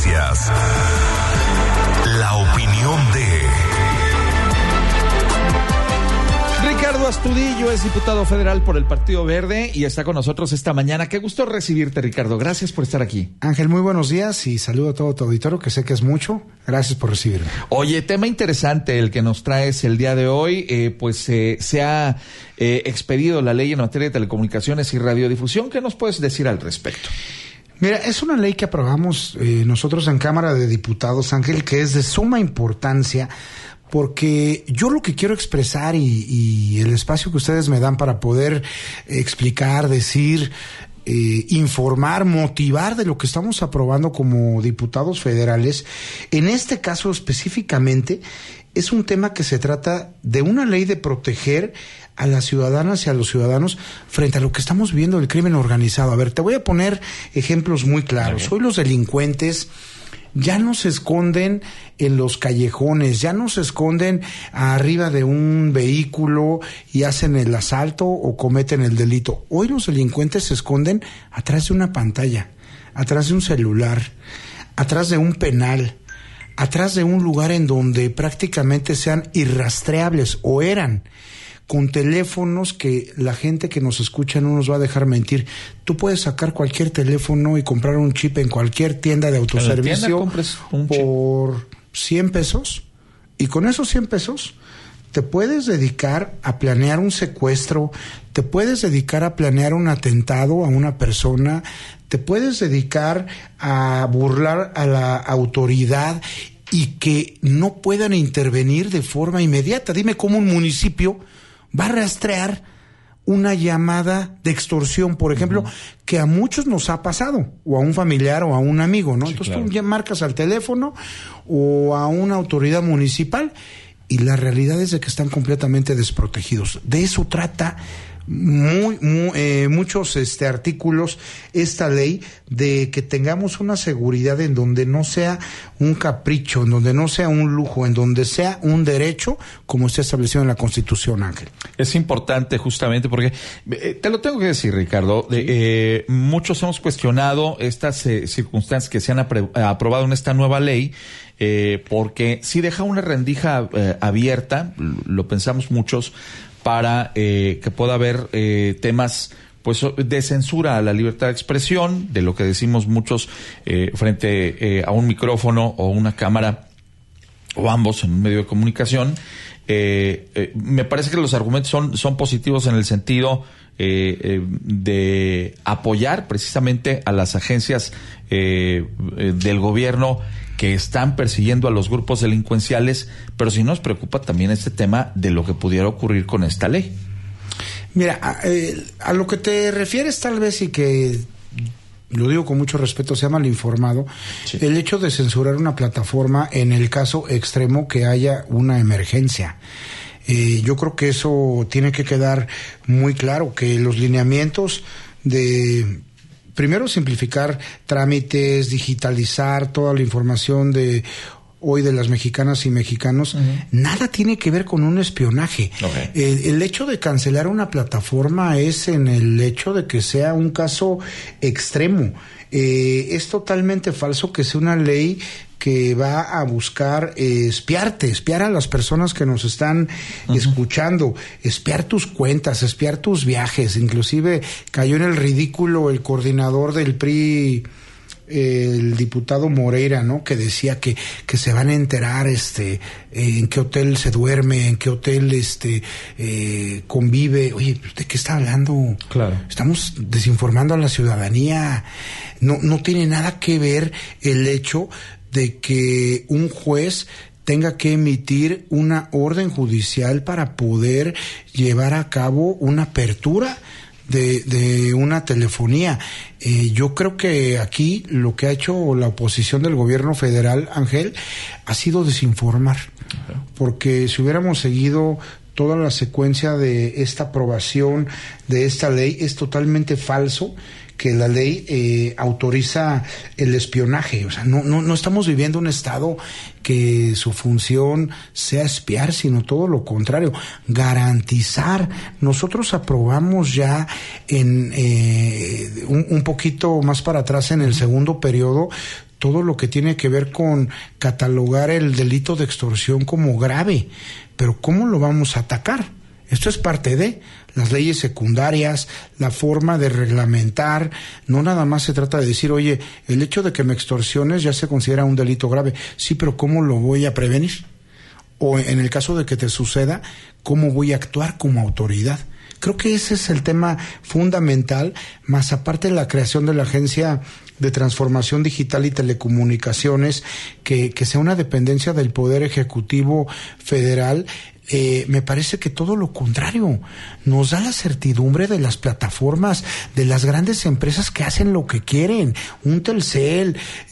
noticias. La opinión de Ricardo Astudillo es diputado federal por el Partido Verde y está con nosotros esta mañana. Qué gusto recibirte, Ricardo. Gracias por estar aquí. Ángel, muy buenos días y saludo a todo tu auditorio, que sé que es mucho. Gracias por recibirme. Oye, tema interesante el que nos traes el día de hoy. Se ha expedido la ley en materia de telecomunicaciones y radiodifusión. ¿Qué nos puedes decir al respecto? Mira, es una ley que aprobamos nosotros en Cámara de Diputados, Ángel, que es de suma importancia, porque yo lo que quiero expresar y el espacio que ustedes me dan para poder explicar, decir, informar, motivar de lo que estamos aprobando como diputados federales, en este caso específicamente, es un tema que se trata de una ley de proteger a las ciudadanas y a los ciudadanos frente a lo que estamos viendo del crimen organizado. A ver, te voy a poner ejemplos muy claros. Hoy los delincuentes ya no se esconden en los callejones, ya no se esconden arriba de un vehículo y hacen el asalto o cometen el delito. Hoy los delincuentes se esconden atrás de una pantalla, atrás de un celular, atrás de un penal, atrás de un lugar en donde prácticamente sean irrastreables o eran, con teléfonos que la gente que nos escucha no nos va a dejar mentir. Tú puedes sacar cualquier teléfono y comprar un chip en cualquier tienda de autoservicio por 100 pesos. Y con esos 100 pesos te puedes dedicar a planear un secuestro, te puedes dedicar a planear un atentado a una persona, te puedes dedicar a burlar a la autoridad y que no puedan intervenir de forma inmediata. Dime cómo un municipio va a rastrear una llamada de extorsión, por ejemplo, que a muchos nos ha pasado, o a un familiar o a un amigo, ¿no? Sí, entonces claro, tú ya marcas al teléfono o a una autoridad municipal y la realidad es de que están completamente desprotegidos. De eso trata muchos artículos esta ley, de que tengamos una seguridad en donde no sea un capricho, en donde no sea un lujo, en donde sea un derecho como está establecido en la Constitución, Ángel. Es importante justamente porque te lo tengo que decir, Ricardo, muchos hemos cuestionado estas circunstancias que se han aprobado en esta nueva ley, porque si deja una rendija abierta, lo pensamos muchos, para que pueda haber temas pues de censura a la libertad de expresión, de lo que decimos muchos frente a un micrófono o una cámara, o ambos en un medio de comunicación. Me parece que los argumentos son positivos en el sentido de apoyar precisamente a las agencias del gobierno que están persiguiendo a los grupos delincuenciales, pero sí nos preocupa también este tema de lo que pudiera ocurrir con esta ley. Mira, a lo que te refieres tal vez, y que lo digo con mucho respeto, sea mal informado, sí, el hecho de censurar una plataforma en el caso extremo que haya una emergencia. Yo creo que eso tiene que quedar muy claro, que los lineamientos de... Primero, simplificar trámites, digitalizar toda la información de hoy de las mexicanas y mexicanos, nada tiene que ver con un espionaje. El hecho de cancelar una plataforma es en el hecho de que sea un caso extremo. Es totalmente falso que sea una ley que va a buscar espiar a las personas que nos están escuchando, espiar tus cuentas, espiar tus viajes. Inclusive cayó en el ridículo el coordinador del PRI, el diputado Moreira, ¿no? Que decía que se van a enterar en qué hotel se duerme, en qué hotel convive. Oye, ¿de qué está hablando? Claro. Estamos desinformando a la ciudadanía. No tiene nada que ver el hecho de que un juez tenga que emitir una orden judicial para poder llevar a cabo una apertura de una telefonía. Yo creo que aquí lo que ha hecho la oposición del gobierno federal, Ángel, ha sido desinformar, porque si hubiéramos seguido toda la secuencia de esta aprobación de esta ley, es totalmente falso que la ley autoriza el espionaje. O sea, no estamos viviendo un estado que su función sea espiar, sino todo lo contrario, garantizar. Nosotros aprobamos ya en un poquito más para atrás en el segundo periodo todo lo que tiene que ver con catalogar el delito de extorsión como grave. Pero ¿cómo lo vamos a atacar? Esto es parte de las leyes secundarias, la forma de reglamentar. No nada más se trata de decir, oye, el hecho de que me extorsiones ya se considera un delito grave. Sí, pero ¿cómo lo voy a prevenir? O en el caso de que te suceda, ¿cómo voy a actuar como autoridad? Creo que ese es el tema fundamental, más aparte de la creación de la Agencia de Transformación Digital y Telecomunicaciones, que sea una dependencia del Poder Ejecutivo Federal. Me parece que todo lo contrario, nos da la certidumbre de las plataformas, de las grandes empresas que hacen lo que quieren, un Telcel,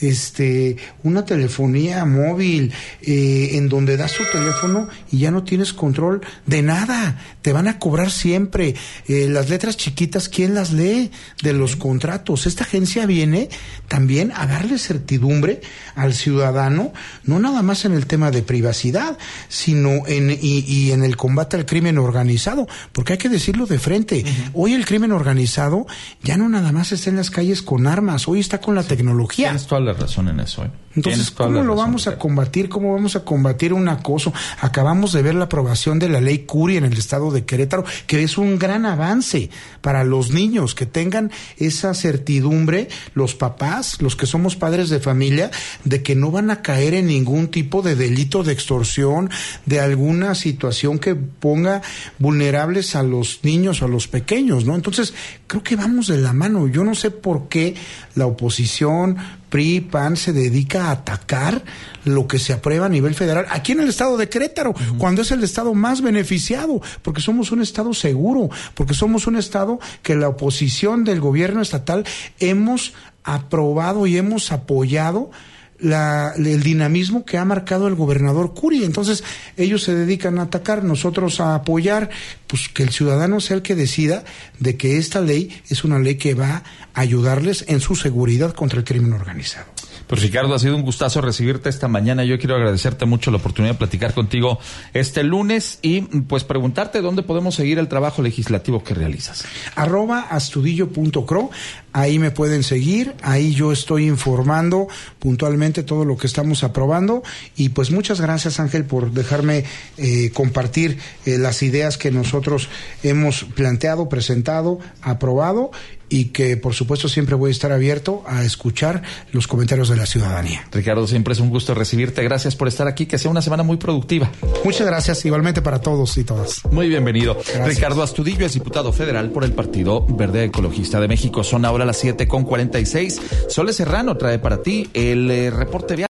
una telefonía móvil, en donde das tu teléfono y ya no tienes control de nada, te van a cobrar siempre. Las letras chiquitas, ¿quién las lee de los contratos? Esta agencia viene también a darle certidumbre al ciudadano, no nada más en el tema de privacidad, sino y en el combate al crimen organizado, porque hay que decirlo de frente. Hoy el crimen organizado ya no nada más está en las calles con armas, hoy está con la tecnología. Tienes toda la razón en eso, Entonces, ¿cómo lo vamos a combatir? ¿Cómo vamos a combatir un acoso? Acabamos de ver la aprobación de la ley Curi en el estado de Querétaro, que es un gran avance para los niños, que tengan esa certidumbre, los papás, los que somos padres de familia, de que no van a caer en ningún tipo de delito de extorsión, de alguna situación que ponga vulnerables a los niños o a los pequeños, ¿no? Entonces, creo que vamos de la mano. Yo no sé por qué la oposición, PRI, PAN, se dedica a atacar lo que se aprueba a nivel federal aquí en el estado de Querétaro, cuando es el estado más beneficiado, porque somos un estado seguro, porque somos un estado que la oposición del gobierno estatal hemos aprobado y hemos apoyado el dinamismo que ha marcado el gobernador Curi. Entonces ellos se dedican a atacar, nosotros a apoyar, pues que el ciudadano sea el que decida de que esta ley es una ley que va a ayudarles en su seguridad contra el crimen organizado. Pues Ricardo, ha sido un gustazo recibirte esta mañana. Yo quiero agradecerte mucho la oportunidad de platicar contigo este lunes y pues preguntarte dónde podemos seguir el trabajo legislativo que realizas. @astudillo.cro, ahí me pueden seguir, ahí yo estoy informando puntualmente todo lo que estamos aprobando y pues muchas gracias, Ángel, por dejarme compartir las ideas que nosotros hemos planteado, presentado, aprobado, y que por supuesto siempre voy a estar abierto a escuchar los comentarios de la ciudadanía. Ricardo, siempre es un gusto recibirte. Gracias por estar aquí, que sea una semana muy productiva. Muchas gracias, igualmente para todos y todas. Muy bienvenido. Gracias. Ricardo Astudillo es diputado federal por el Partido Verde Ecologista de México. Son ahora las 7:46. Sole Serrano trae para ti el reporte vial.